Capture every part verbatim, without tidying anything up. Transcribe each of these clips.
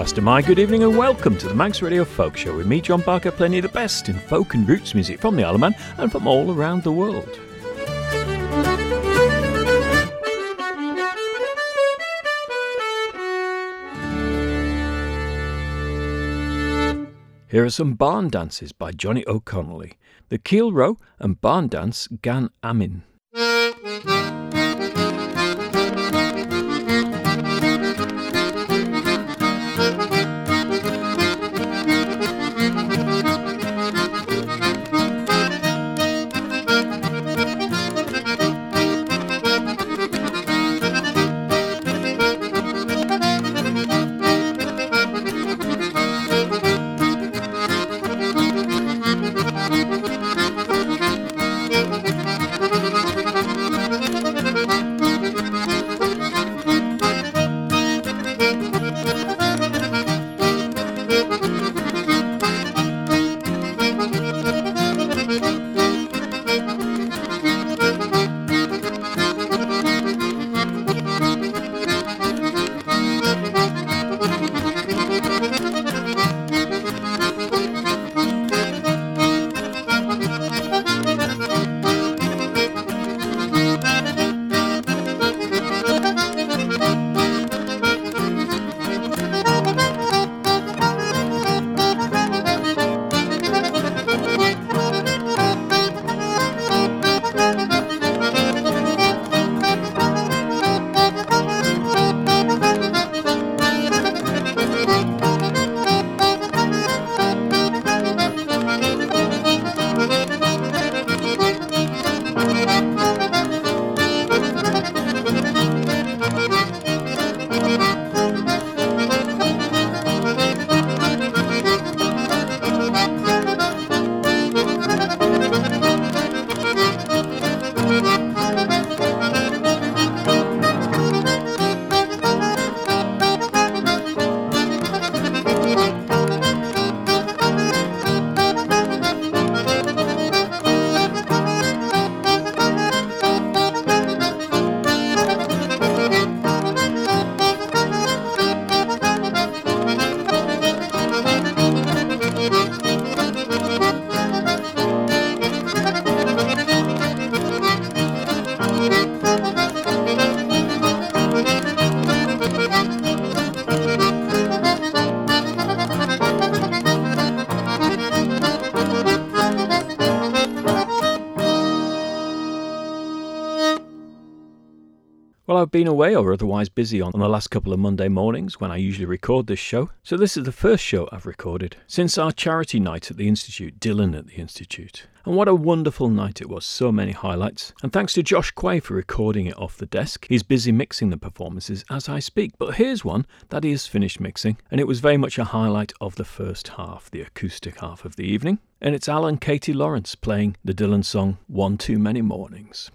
Pastor Mike. Good evening and welcome to the Manx Radio Folk Show with me, John Barker, playing you the best in folk and roots music from the Isle of Man and from all around the world. Here are some barn dances by Johnny O'Connelly. The Keel Row and Barn Dance Gan Amin. Well, I've been away or otherwise busy on the last couple of Monday mornings when I usually record this show, so this is the first show I've recorded since our charity night at the Institute, Dylan at the Institute. And what a wonderful night it was, so many highlights. And thanks to Josh Quay for recording it off the desk. He's busy mixing the performances as I speak, but here's one that he has finished mixing, and it was very much a highlight of the first half, the acoustic half of the evening. And it's Al and Katie Lawrence playing the Dylan song, One Too Many Mornings.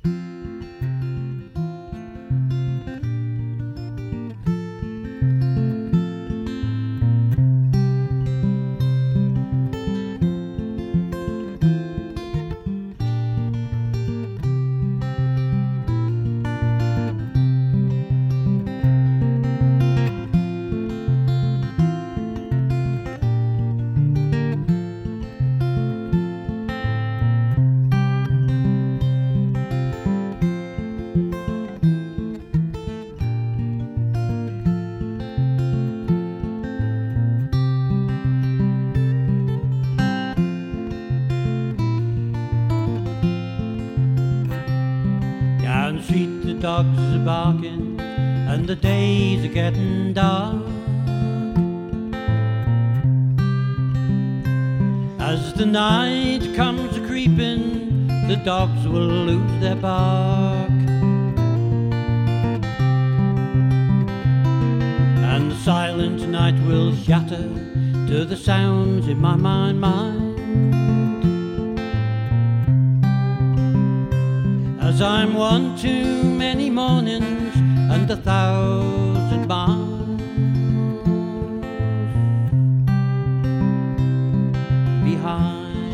Dogs are barking and the days are getting dark. As the night comes a-creeping, the dogs will lose their bark. And the silent night will shatter to the sounds in my mind, mind. As I'm one too many mornings and a thousand miles behind.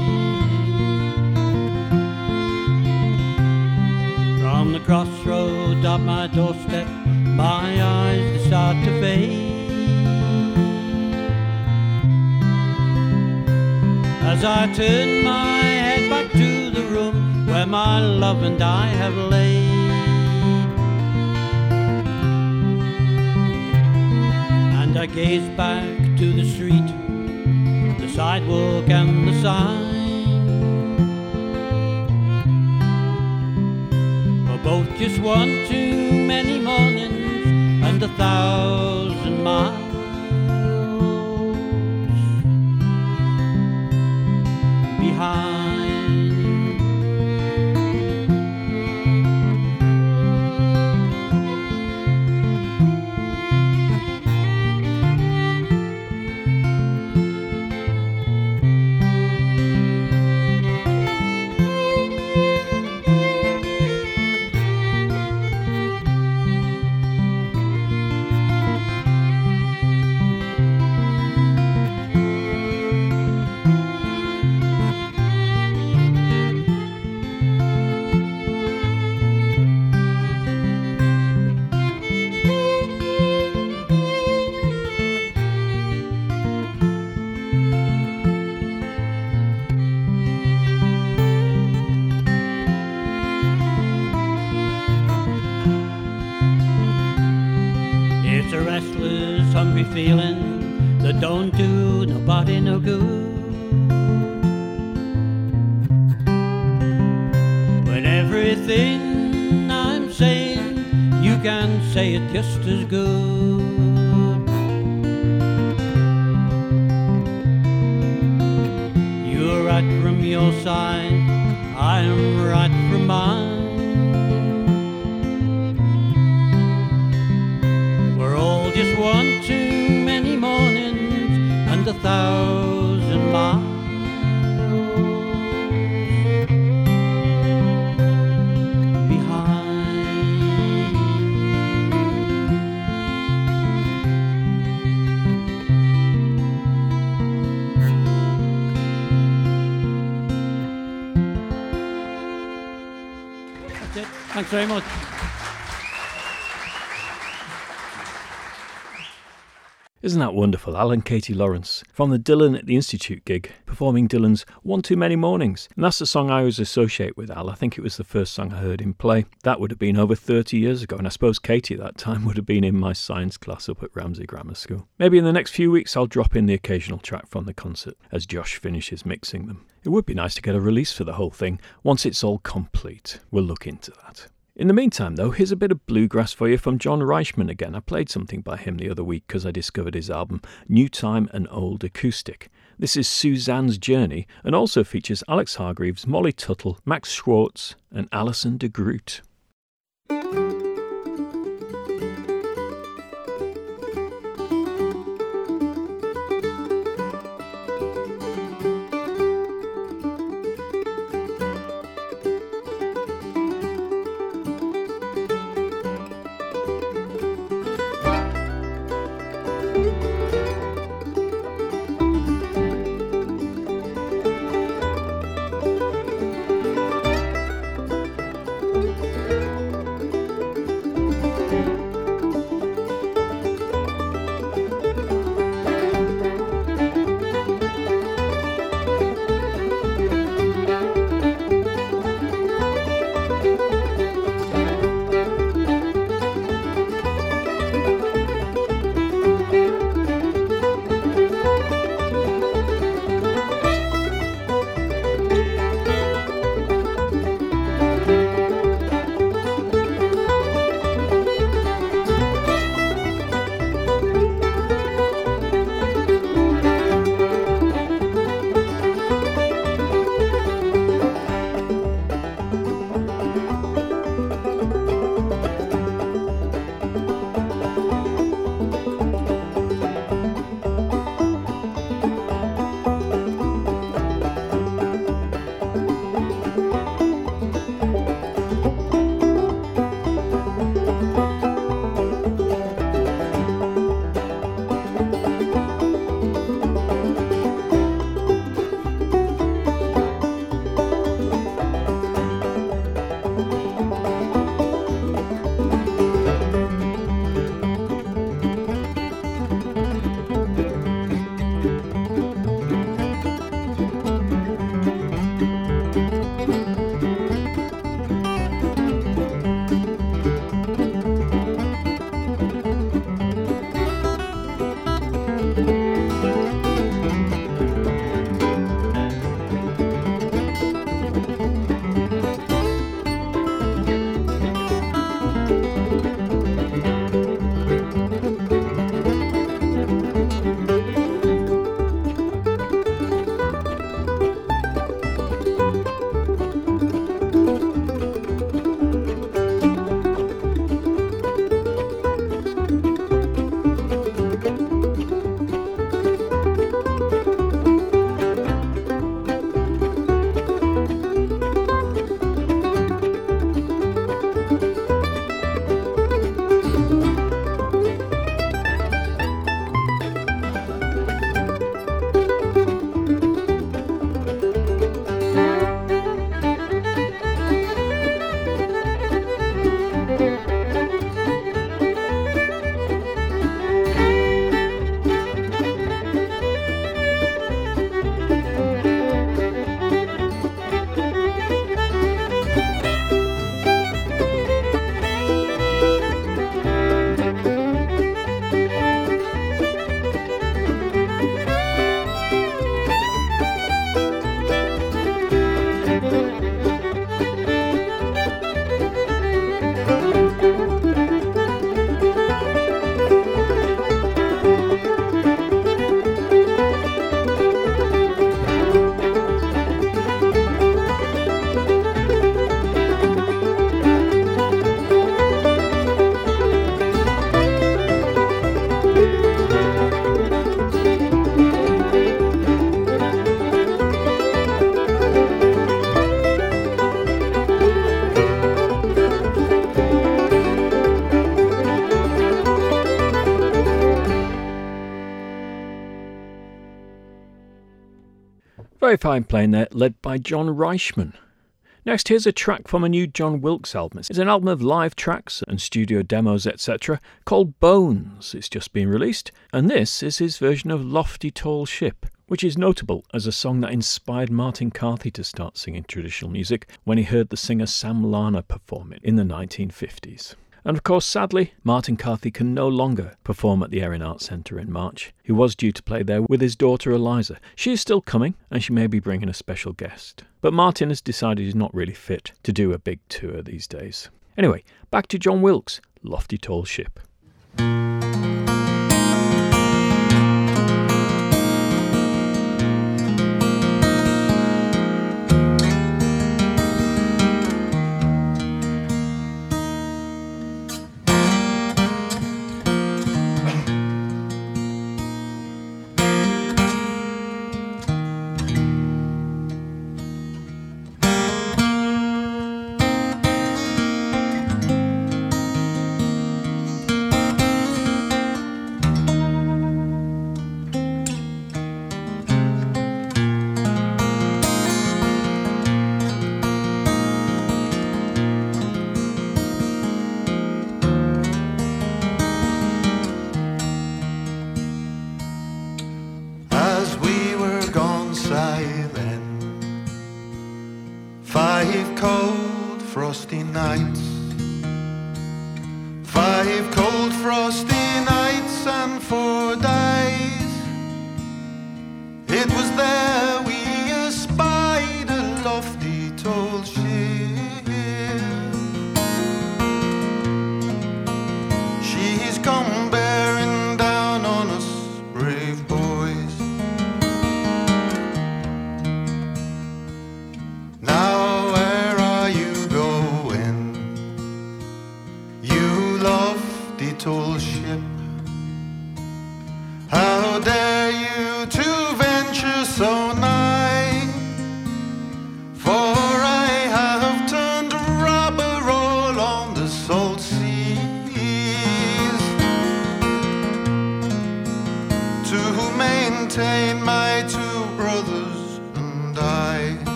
From the crossroad of my doorstep, my eyes they start to fade. as I turn my head back to the room where my love and I have laid. And I gaze back to the street, the sidewalk and the sign. We're both just one too many mornings and a thousand miles behind. It's a restless, hungry feeling that don't do nobody no good. When everything I'm saying, you can say it just as good. You're right from your side, I'm right from mine. Just one too many mornings and a thousand miles behind. That's it. Thanks very much. Isn't that wonderful? Al and Katie Lawrence from the Dylan at the Institute gig, performing Dylan's One Too Many Mornings. And that's the song I always associate with Al. I think it was the first song I heard him play. That would have been over thirty years ago, and I suppose Katie at that time would have been in my science class up at Ramsey Grammar School. Maybe in the next few weeks I'll drop in the occasional track from the concert as Josh finishes mixing them. It would be nice to get a release for the whole thing once it's all complete. We'll look into that. In the meantime, though, here's a bit of bluegrass for you from John Reichman again. I played something by him the other week because I discovered his album New Time and Old Acoustic. This is Suzanne's Journey and also features Alex Hargreaves, Molly Tuttle, Max Schwartz and Alison de Groot. Very fine playing there, led by John Reichman. Next, here's a track from a new John Wilkes album. It's an album of live tracks and studio demos, et cetera, called Bones. It's just been released, and this is his version of Lofty Tall Ship, which is notable as a song that inspired Martin Carthy to start singing traditional music when he heard the singer Sam Larner perform it in the nineteen fifties. And of course, sadly, Martin Carthy can no longer perform at the Erin Arts Centre in March. He was due to play there with his daughter Eliza. She is still coming, and she may be bringing a special guest. But Martin has decided he's not really fit to do a big tour these days. Anyway, back to John Wilkes, Lofty Tall Ship.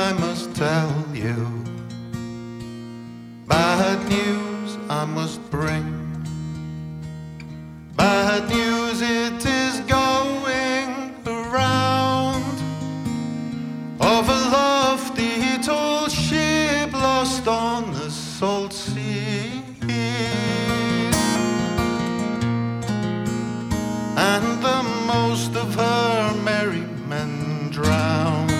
Bad news I must bring. and drowned.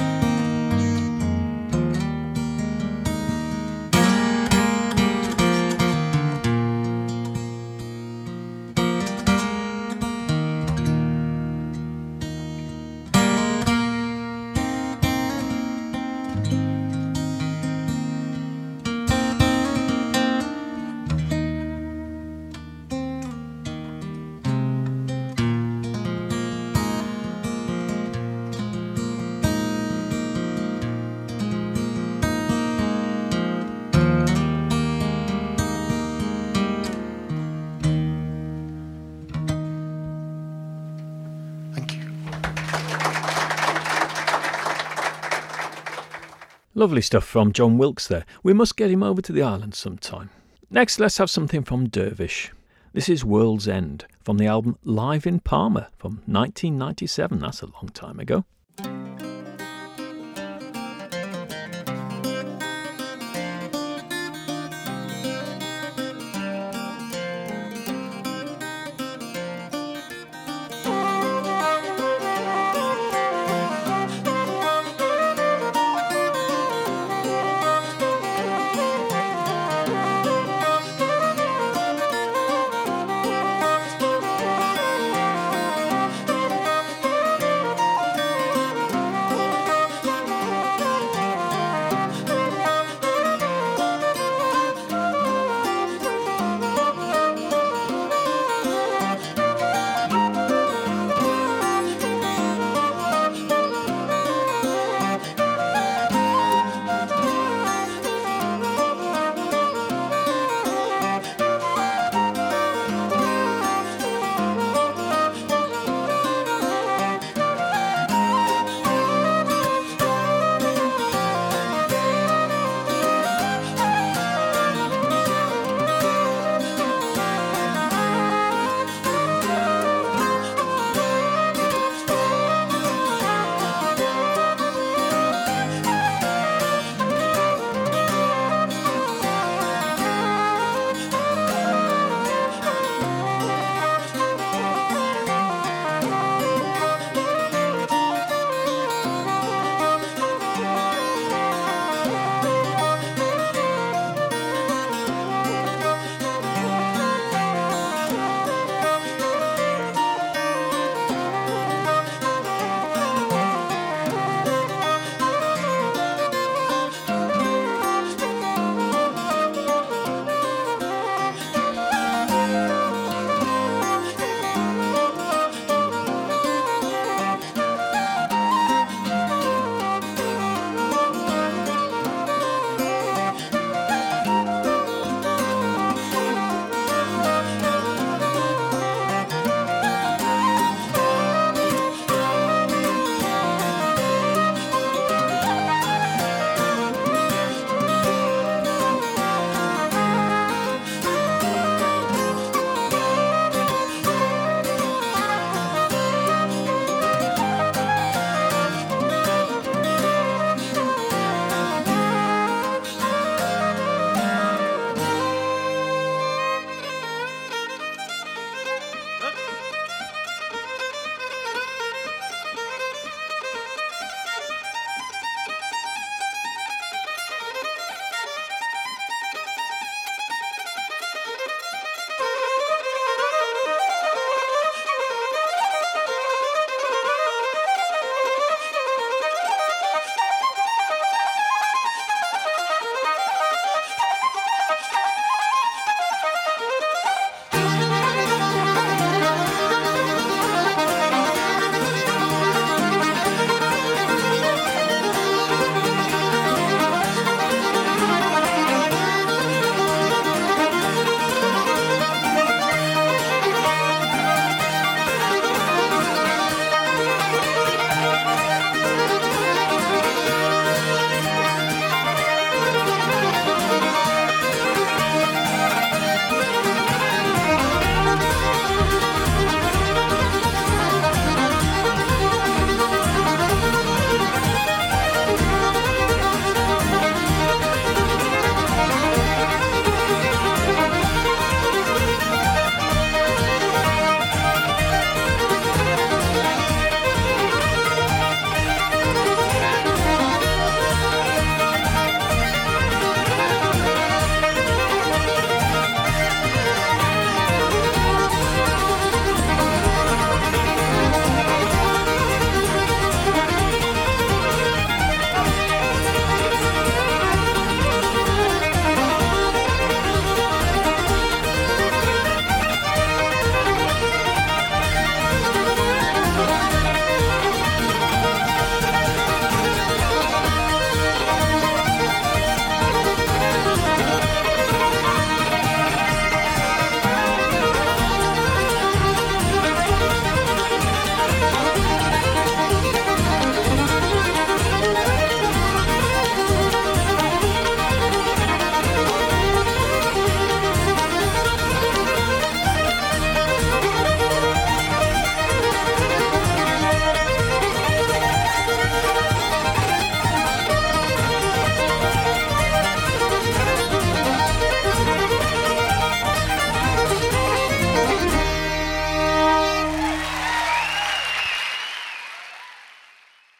Lovely stuff from John Wilkes there. We must get him over to the island sometime. Next, let's have something from Dervish. This is World's End from the album Live in Palma from nineteen ninety-seven. That's a long time ago. Thank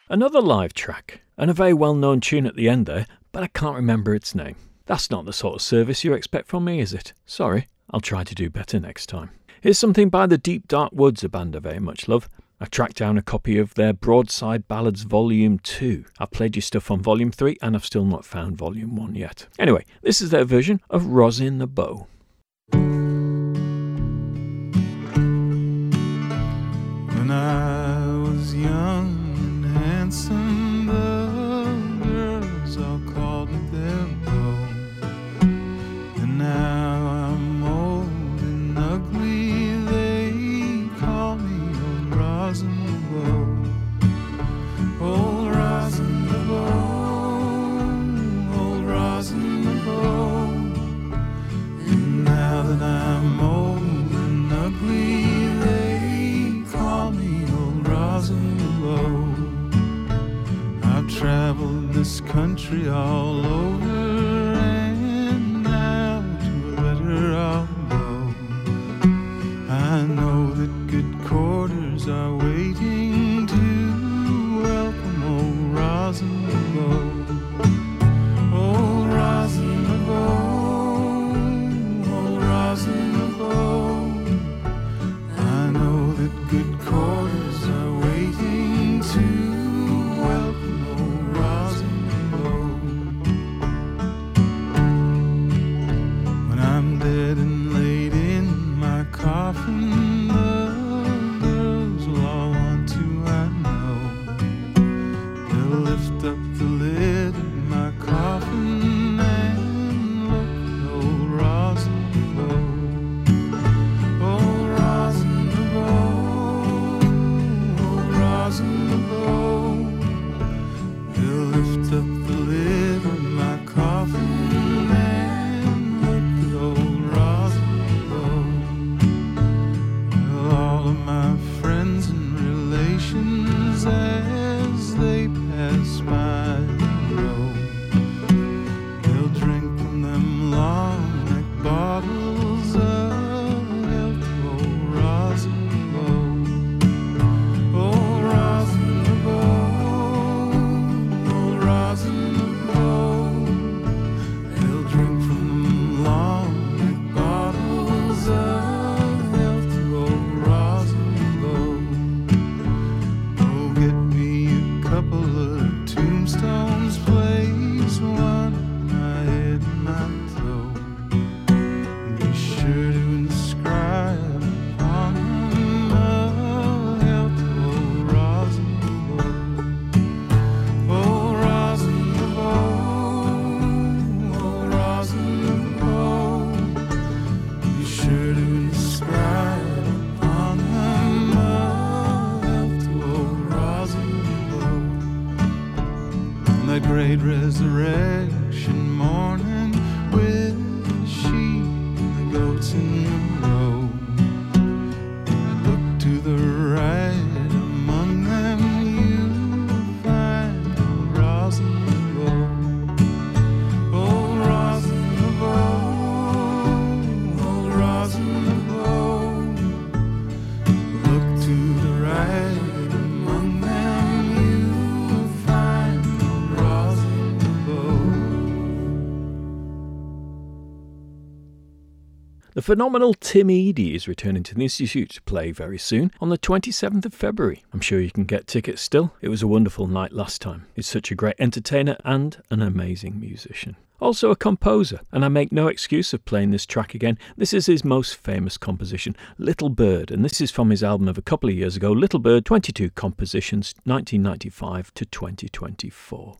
Another live track, and a very well-known tune at the end there, but I can't remember its name. That's not the sort of service you expect from me, is it? Sorry, I'll try to do better next time. Here's something by the Deep Dark Woods, a band I very much love. I've tracked down a copy of their Broadside Ballads Volume two. I've played you stuff on Volume three and I've still not found Volume one yet. Anyway, this is their version of Rosin the Bow. When I was young and handsome, the girls all called me their beau. And now I'm old and ugly, they call me old Rosin the Bow. Old Rosin the Bow, old Rosin the Bow. And now that I'm old and ugly, they call me old Rosin the Bow. I've traveled this country all over, and now to a better I'll go. I know that good quarters are waiting to welcome old Rosin the Bow. Old Rosin the Bow, old Rosin the Bow. I know that good quarters are waiting to welcome old Rosin the Bow. When I'm dead and laid in my coffin, the girls will all want to, I know. They'll lift up the lid of my coffin and look at old Rosin the Bow. Old Rosin the Bow, old Rosin the Bow. They'll lift up the lid of my coffin and look at old Rosin the Bow. Well, all of my friends and relations, as they pass by the road, they'll drink from them long neck bottles of ale to old Rosin the Bow. Old Rosin the Bow, old Rosin the Bow. They'll drink from them long neck bottles of ale to old Rosin the Bow. Go get me a couple of tombstones, place one on my head and my toe. And be sure to inscribe upon them a hail to old Rosin the Bow. Old Rosin the Bow, old Rosin the Bow. Be sure to inscribe upon them a hail to old Rosin the Bow. On that great resurrection morning, with the sheep and the goats in the row, look to the right, among them you'll find old Rosin the Bow. Old Rosin the Bow, old Rosin the Bow. Look to the right, among them you'll find old Rosin the Bow. The phenomenal Tim Eadie is returning to the Institute to play very soon on the twenty-seventh of February. I'm sure you can get tickets still. It was a wonderful night last time. He's such a great entertainer and an amazing musician. Also a composer, and I make no excuse of playing this track again. This is his most famous composition, Little Bird, and this is from his album of a couple of years ago, Little Bird, twenty-two Compositions, nineteen ninety-five to twenty twenty-four.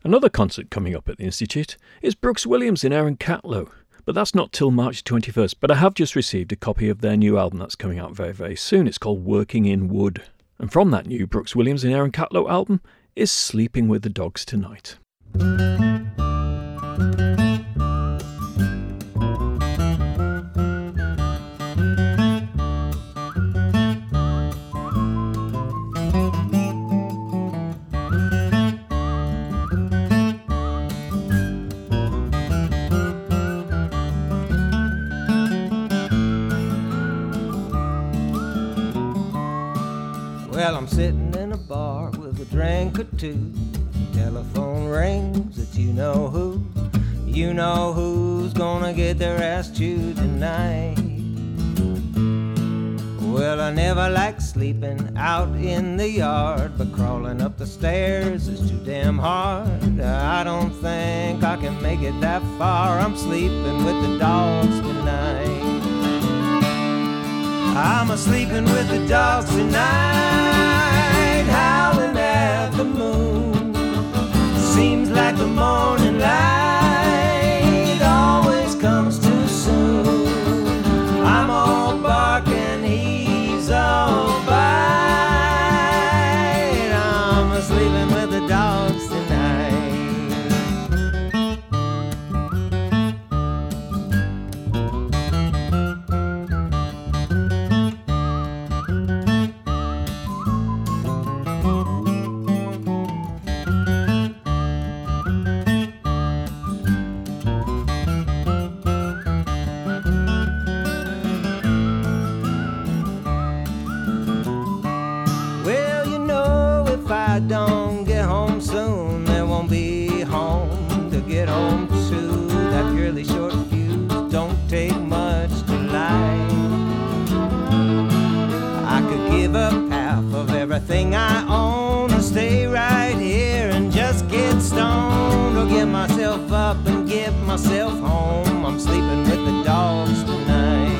Another concert coming up at the Institute is Brooks Williams in Aaron Catlow, but that's not till March twenty-first. But I have just received a copy of their new album that's coming out very, very soon. It's called Working in Wood. And from that new Brooks Williams and Aaron Catlow album is Sleeping with the Dogs Tonight. Well, I'm sitting in a bar with a drink or two. Telephone rings, it's you know who. You know who's gonna get their ass chewed tonight. Well, I never liked sleeping out in the yard, but crawling up the stairs is too damn hard. I don't think I can make it that far. I'm sleeping with the dogs tonight. I'm a sleeping with the dogs tonight, howling at the moon. Seems like the morning light always comes too soon. I'm all bark and he's all bite. I'm a sleeping with the dogs tonight. I don't get home soon, there won't be home to get home to. That purely short fuse don't take much to light. I could give up half of everything I own and stay right here and just get stoned, or get myself up and get myself home. I'm sleeping with the dogs tonight.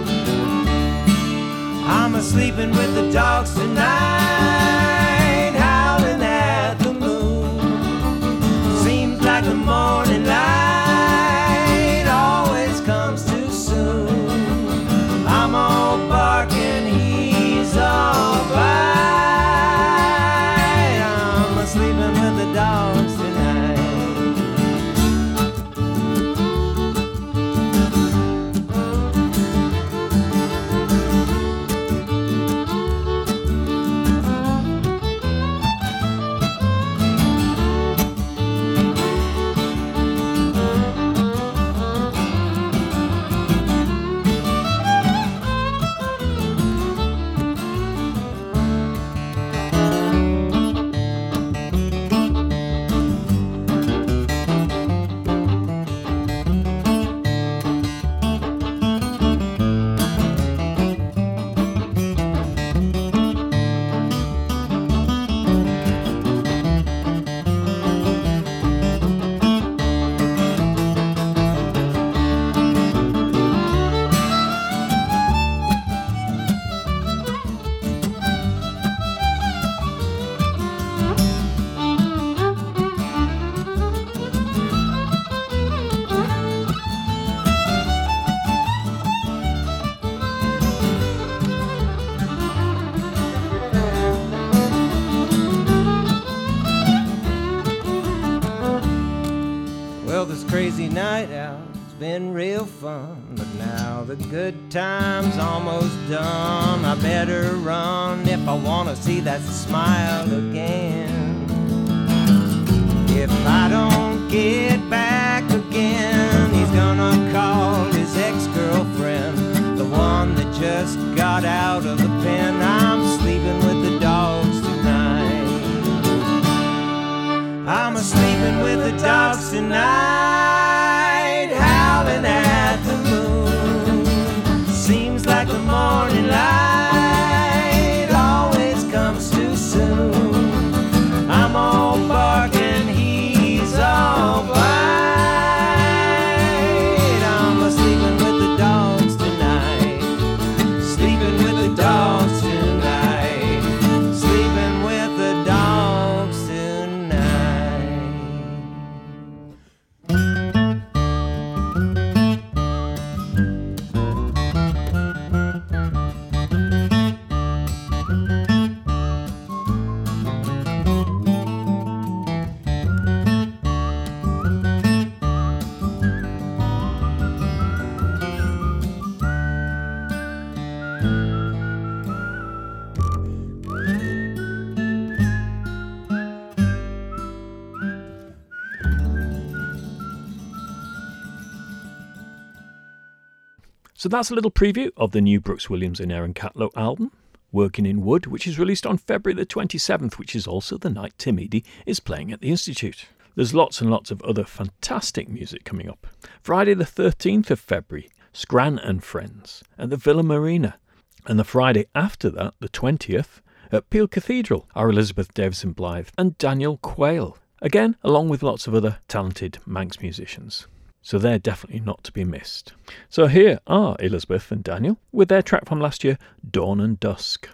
I'm a sleeping with the dogs tonight, howling at the moon. Seems like the morning light always comes too soon. I'm all barking, he's all bite. I'm a sleeping with the dogs tonight. Crazy night out, it's been real fun, but now the good time's almost done. I better run if I want to see that smile again. If I don't get back again, he's gonna call his ex-girlfriend, the one that just got out of the pen. I'm sleeping with the dogs tonight. I'm a-sleeping with the dogs tonight, howling at the moon. Seems like the morning light always comes too soon. I'm all barking, he's all So that's a little preview of the new Brooks Williams and Aaron Catlow album, Working in Wood, which is released on February the twenty-seventh, which is also the night Tim Eadie is playing at the Institute. There's lots and lots of other fantastic music coming up. Friday the thirteenth of February, Scran and Friends at the Villa Marina. And the Friday after that, the twentieth, at Peel Cathedral, are Elizabeth Davison Blythe and Daniel Quayle. Again, along with lots of other talented Manx musicians. So they're definitely not to be missed. So here are Elizabeth and Daniel with their track from last year, Dawn and Dusk.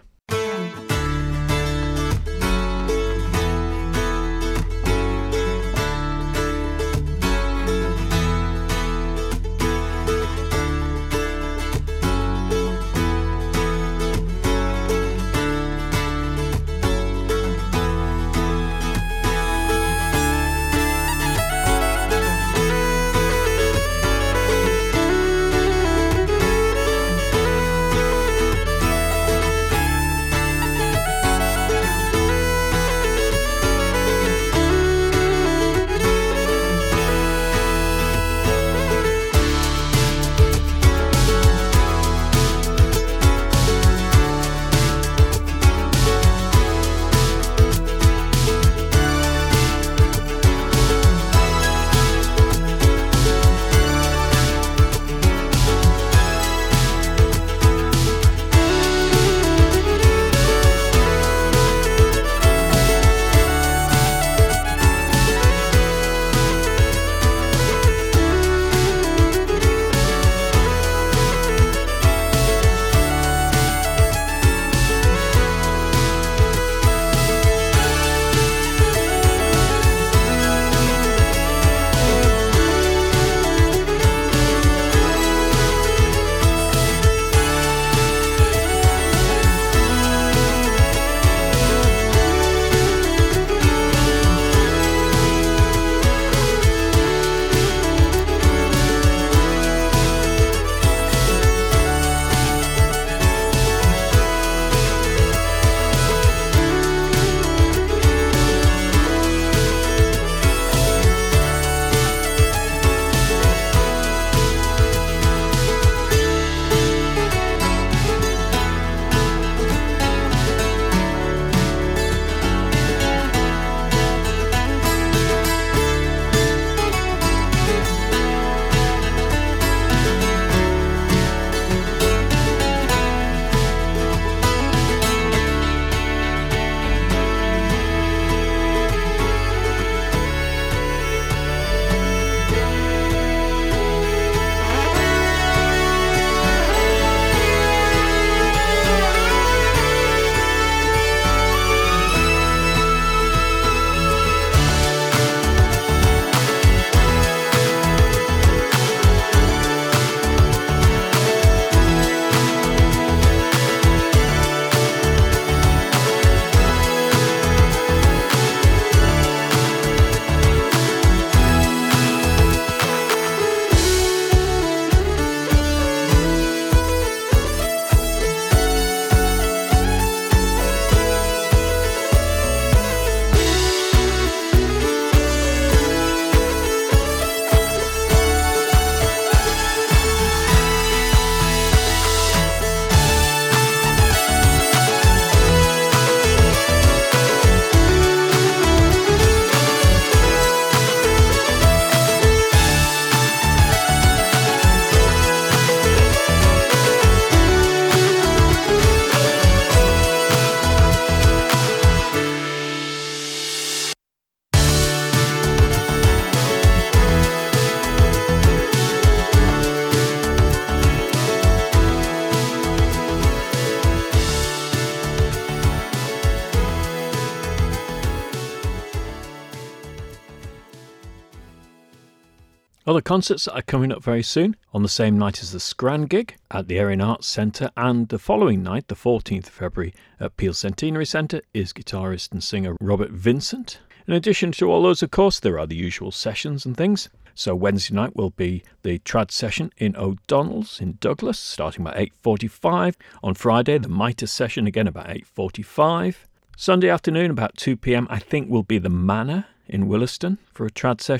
Other concerts that are coming up very soon, on the same night as the Scran gig at the Erin Arts Centre, and the following night, the fourteenth of February, at Peel Centenary Centre, is guitarist and singer Robert Vincent. In addition to all those, of course, there are the usual sessions and things. So Wednesday night will be the trad session in O'Donnell's in Douglas, starting by eight forty-five. On Friday, the Mitre session again about eight forty-five. Sunday afternoon about two p.m, I think, will be the Manor in Williston for a trad session.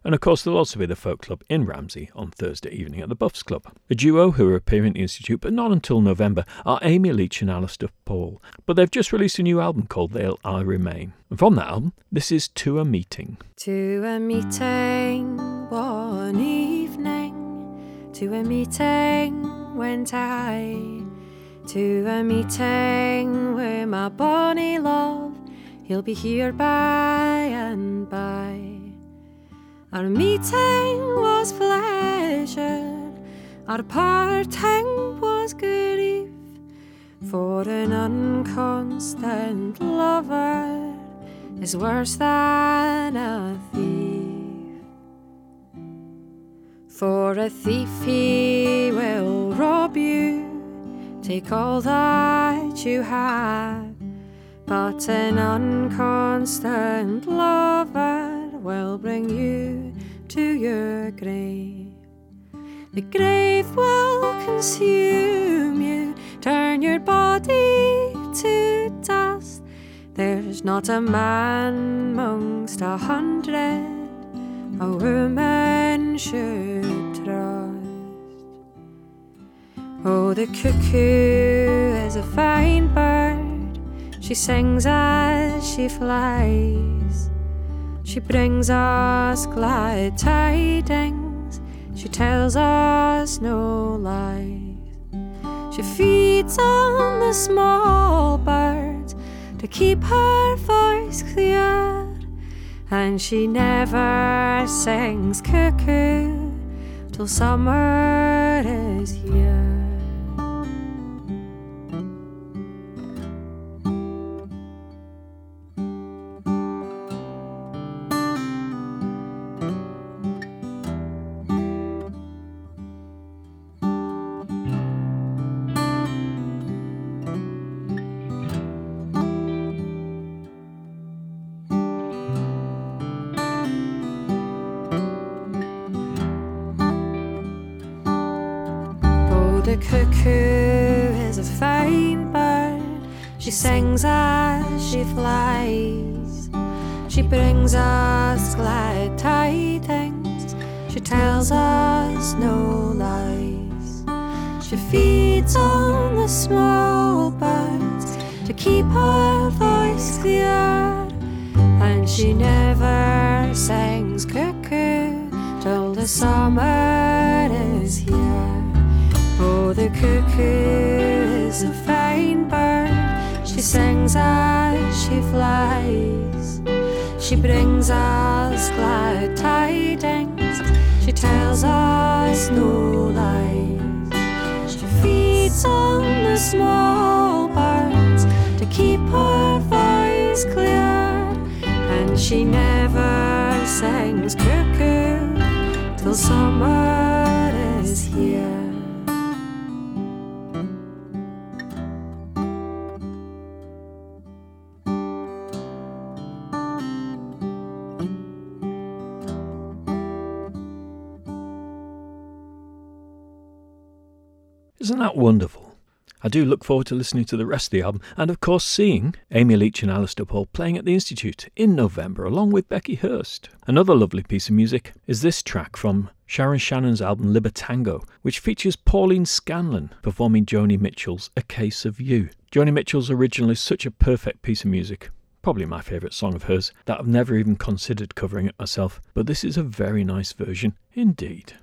And of course there'll also be the Folk Club in Ramsey on Thursday evening at the Buffs Club. A duo who are appearing at the Institute but not until November are Amy Leach and Alistair Paul, but they've just released a new album called They'll I Remain. And from that album, this is To a Meeting. To a meeting one evening, to a meeting went I, to a meeting with my bonny love, he'll be here by and by. Our meeting was pleasure, our parting was grief, for an unconstant lover is worse than a thief. For a thief he will rob you, take all that you have, but an unconstant lover will bring you to your grave. The grave will consume you, turn your body to dust. There's not a man amongst a hundred a woman should trust. Oh, the cuckoo is a fine bird, she sings as she flies. She brings us glad tidings, she tells us no lies. She feeds on the small birds to keep her voice clear, and she never sings cuckoo till summer is here. The cuckoo is a fine bird, she sings as she flies. She brings us glad tidings, she tells us no lies. She feeds on the small birds to keep her voice clear, and she never sings cuckoo till the summer is here. Oh, the cuckoo is a fine bird, she sings as she flies. She brings us glad tidings, she tells us no lies. She feeds on the small birds to keep her voice clear, and she never sings cuckoo till summer is here. Isn't that wonderful? I do look forward to listening to the rest of the album and of course seeing Amy Leach and Alistair Paul playing at the Institute in November along with Becky Hurst. Another lovely piece of music is this track from Sharon Shannon's album Libertango, which features Pauline Scanlon performing Joni Mitchell's A Case of You. Joni Mitchell's original is such a perfect piece of music, probably my favourite song of hers, that I've never even considered covering it myself, but this is a very nice version indeed.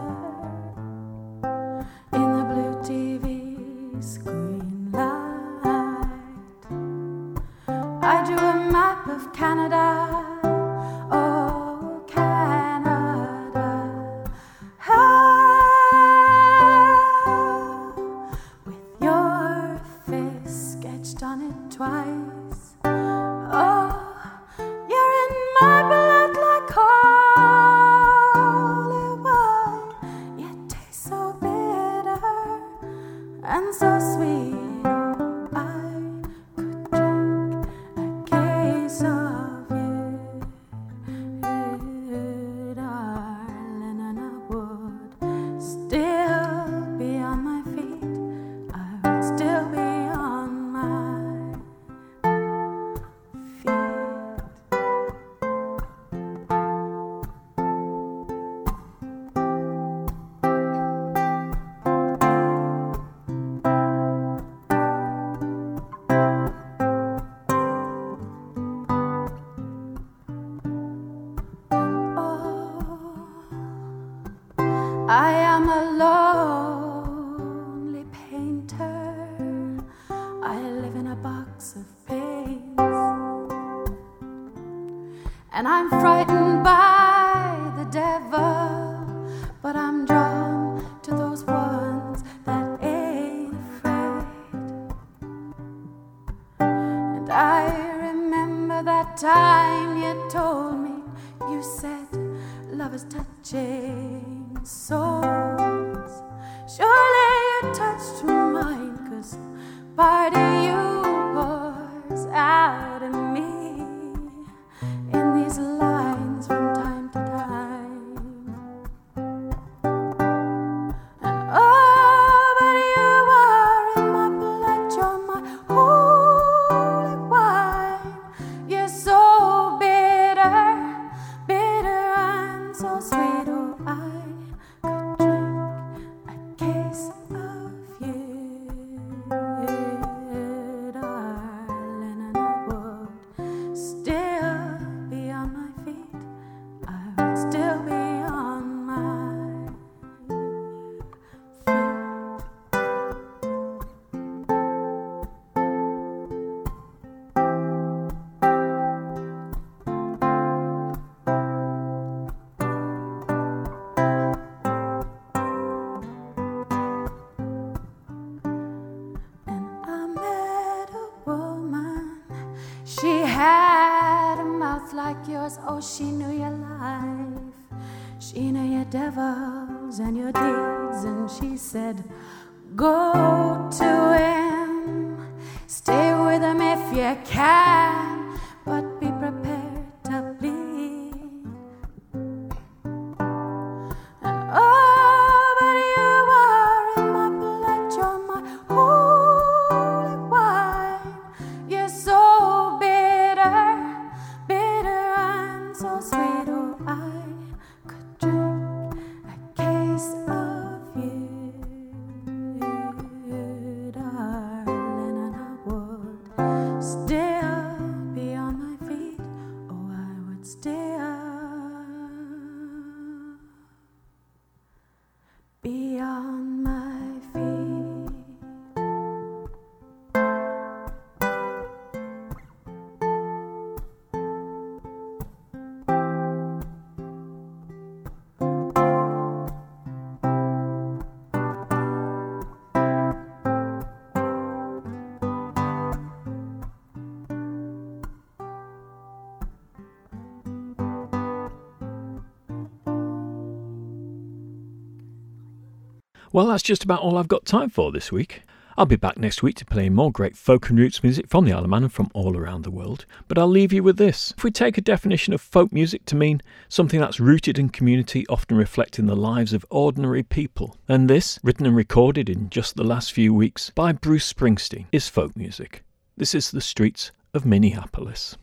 Screen light. I drew a map of Canada. Oh, Canada. Ah, with your face sketched on it twice. Oh, you're in my blood like holy wine. You taste so bitter and so sweet. Oh, I could drink a case of you, darling, and I would still be on my feet. I would still be on my feet. I am a lonely painter. I live in a box of paints, and I'm frightened by the devil, but I'm drawn to those ones that ain't afraid. And I remember that time you told me, you said love is touching souls. Surely you touched mine, 'cause part of you pours out of me in these lines from time to time. And oh, but you are in my blood, you're my holy wine. You're so bitter, bitter and so sweet. Oh, I could drink a case of you, darling, and I would still be on my feet. I would still be on my feet. And I met a woman. She had a mouth like yours. Oh, she knew your life. She knew your devils and your deeds. And she said, go to him, stay with him if you can, but be prepared to bleed. And oh, but you are in my blood, you're my holy wine. You're so bitter, bitter and so sweet. Oh, I could drink a case of you, darling, and I would still be on my feet. Oh, I would still be on my feet. Well, that's just about all I've got time for this week. I'll be back next week to play more great folk and roots music from the Isle of Man and from all around the world. But I'll leave you with this. If we take a definition of folk music to mean something that's rooted in community, often reflecting the lives of ordinary people, then this, written and recorded in just the last few weeks by Bruce Springsteen, is folk music. This is The Streets of Minneapolis.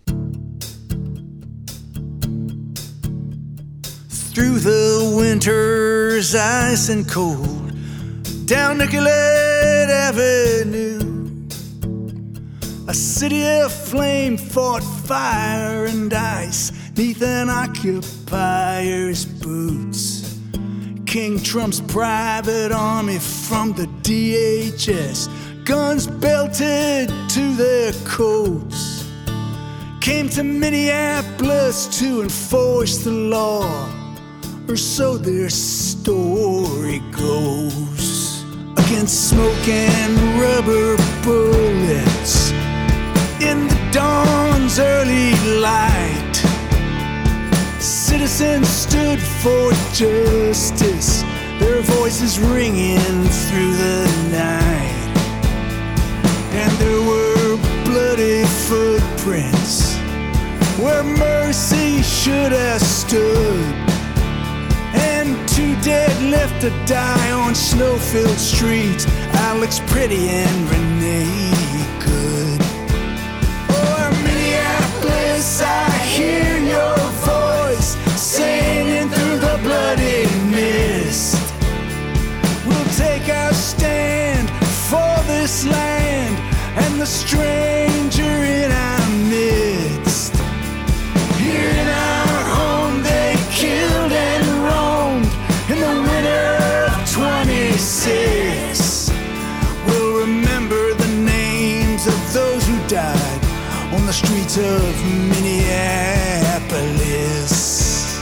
Through the winter's ice and cold, down Nicollet Avenue, a city of flame fought fire and ice neath an occupier's boots. King Trump's private army from the D H S, guns belted to their coats. came to Minneapolis to enforce the law, or so their story goes. Against smoke and rubber bullets in the dawn's early light, citizens stood for justice, their voices ringing through the night. And there were bloody footprints where mercy should have stood, and two dead left to die on snow-filled streets, Alex Pretty and Renee Good. Oh, Minneapolis, I hear your voice singing through the bloody mist. We'll take our stand for this land and the stranger in our midst. Here in our home they killed and roamed in the winter of twenty-six. We'll remember the names of those who died on the streets of Minneapolis.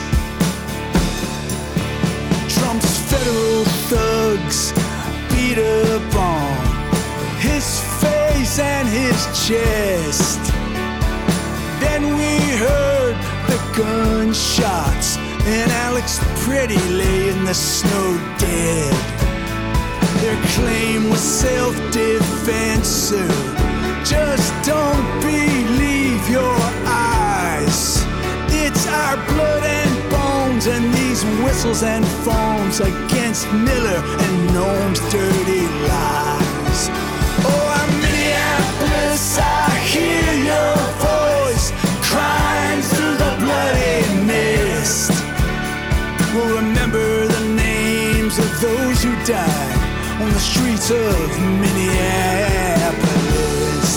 Trump's federal thugs beat up on his face and his chest. Then we heard the gunshots and Alex Pretty lay in the snow dead. Their claim was self-defense, sir. Just don't believe your eyes. It's our blood and bones and these whistles and phones against Miller and Noam's dirty lies. Oh, I'm Minneapolis, I hear your voice crying through the bloody mist. We'll remember the names of those who died on the streets of Minneapolis.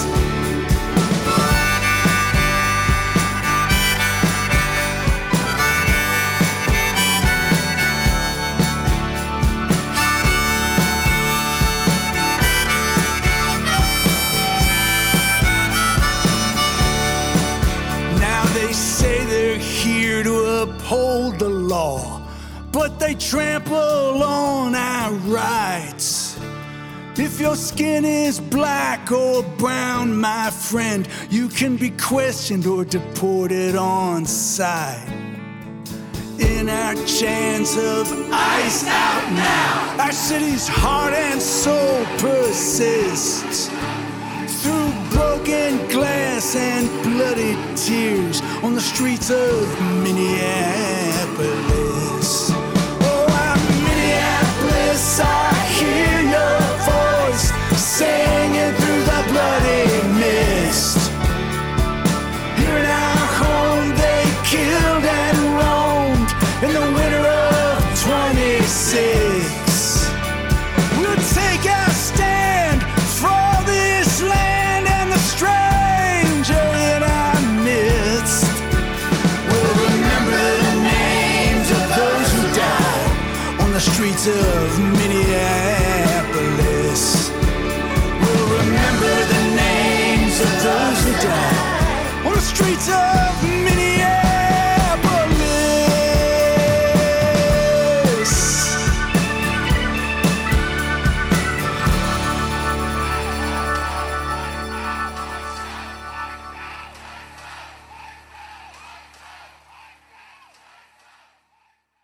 Uphold the law, but they trample on our rights. If your skin is black or brown, my friend, you can be questioned or deported on sight. In our chains of ice out now, our city's heart and soul persists. Through broken glass and bloody tears on the streets of Minneapolis. Oh, I'm Minneapolis, I hear your voice singing through the bloody mist. Here in our home they killed and roamed in the winter of twenty-six. We'll take our stand for this land and the stranger in our midst. We'll remember the names of those who died on the streets of Minneapolis. We'll remember the names of those who died on the streets of